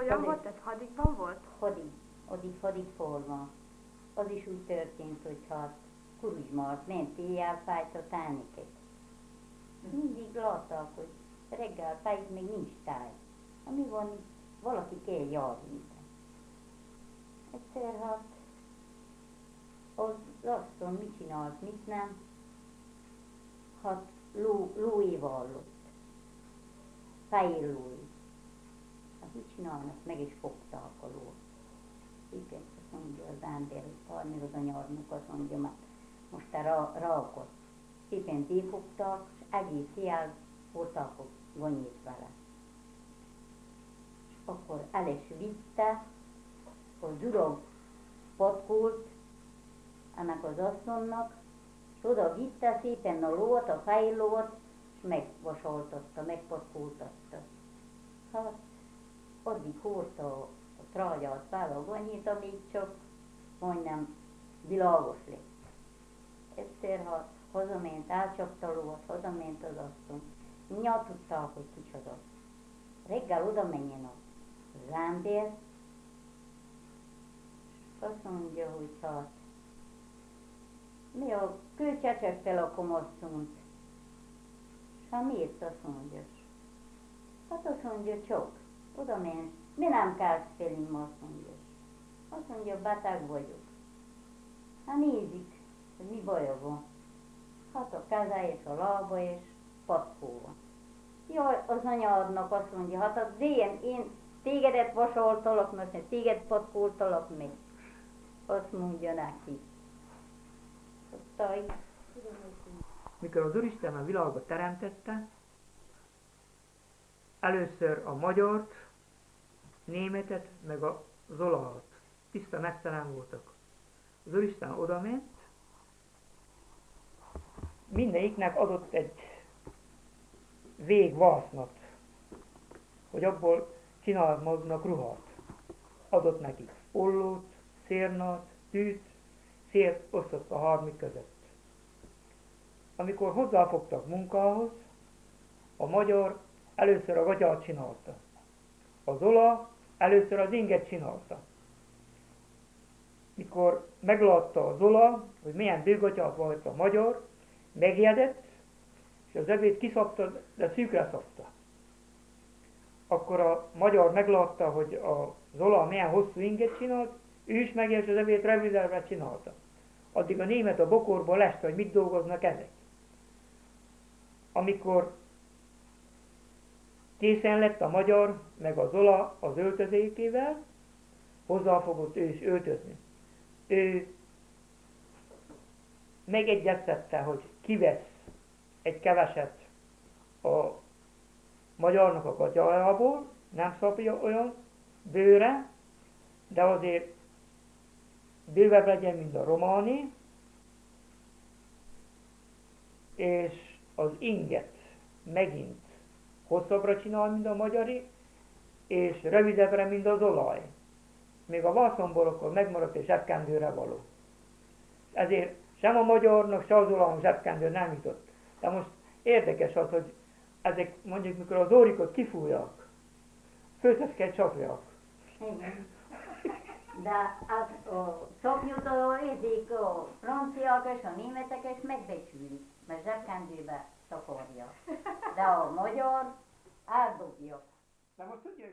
Olyan volt, ez hadikban volt? Hadig forma. Az is úgy történt, hogy hát Kuruzsmart ment éjjel fájt a tájnéket. Mindig látták, hogy reggel fájt még nincs táj. Mi van itt? Valaki kell járni. Egyszer hát az asszony mit csinált, mit nem? Hát lóéval lott. Fehér lóé. Hát mit csinálnak? Meg is fogták a lót. Igen, azt mondja az ember, hogy parni az anyárnak, azt mondja, már most a rákot. Szépen befogták, és egész éjjel hozták a gonyét vele. És akkor el is vitte, akkor zurog patkolt ennek az asszonynak, és oda vitte szépen a lót, a fehér lót, és megvasaltatta, megpatkoltatta. Hát addig hordta a trágyát fel a gonyét, amíg csak majdnem világos lett. Egyszer, ha hazament, elcsapta a lót, hazament az asszony. Mindjárt tudták, hogy kicsoda. Reggel oda menjen az ember, és azt mondja, hogy hát, mi a kőcsecsegtel a komasszont. És hát miért azt mondja? Hát azt mondja, csak, oda menj, mi nem kellsz felém, azt mondja. Azt mondja, beteg vagyok. Hát nézik, hogy mi baja van. Hát a keze és a lába és patkó van. Jaj, az anyádnak azt mondja, hát az én tégedet vasaltalak, mert téged patkoltalak meg. Azt mondja neki. Mikor az Úristen a világot teremtette, először a magyart, németet, meg az olahat. Tiszta mesztelen voltak. Az Úristen odament, mindegyiknek adott egy végvásznat, hogy abból csinálhatnak ruhát. Adott nekik ollót, szérnát, tűt, szért osztott a harmik között. Amikor hozzáfogtak munkához, a magyar először a gatyát csinálta. Az ola először az inget csinálta. Mikor meglátta az ola, hogy milyen bőgatyát volt a magyar, megjedett, és az övét kiszabta, de szűkre szabta. Akkor a magyar meglátta, hogy az ola milyen hosszú inget csinált, ő is megjött, és az övét rövidebbre csinálta. Addig a német a bokorból leste, hogy mit dolgoznak ezek. Amikor készen lett a magyar, meg az ola az öltözékével, hozzáfogott ő is öltözni. Ő megegyeztette, hogy kivesz egy keveset a magyarnak a gatyájából, nem szabja olyan bőre, de azért bővebb legyen, mint a románi, és az inget megint hosszabbra csinál, mint a magyari, és rövidebbre, mint az olaj. Még a vászonból akkor megmaradt és zsebkendőre való. Ezért sem a magyarnak, sem az olajnak zsebkendő nem jutott. De most érdekes az, hogy ezek mondjuk mikor az órikot kifújják, főszeszket csapják. Igen. De az a szoknyút a franciák és a németek és megbecsülik, mert zsebkendőbe szaporja. De a magyar eldobja. De most tudja,